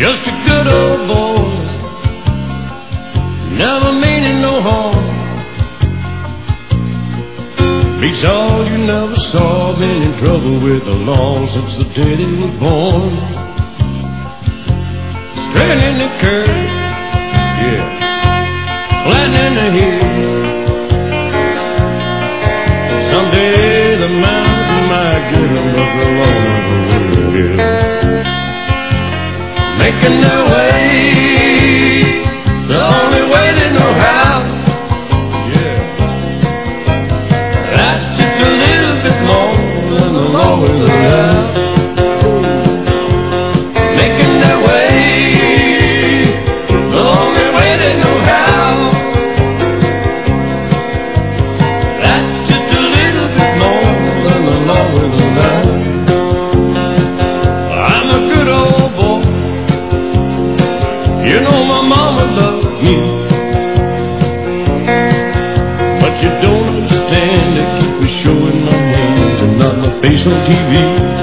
Just a good old boy, never meaning no harm. Beats all you never saw, been in trouble with the law since the day he was born. Straight in the curve, yeah, flat in the hill. Someday the mountain might get him, but the law never will. Making their way, the only way they know how. Yeah, that's just a little bit more than the law will allow. Making their way, the only way they know how. That's just a little bit more than the law will allow. I'm a good old boy. You know my mama loved me, but you don't understand. They keep me showing my hands and not my face on TV.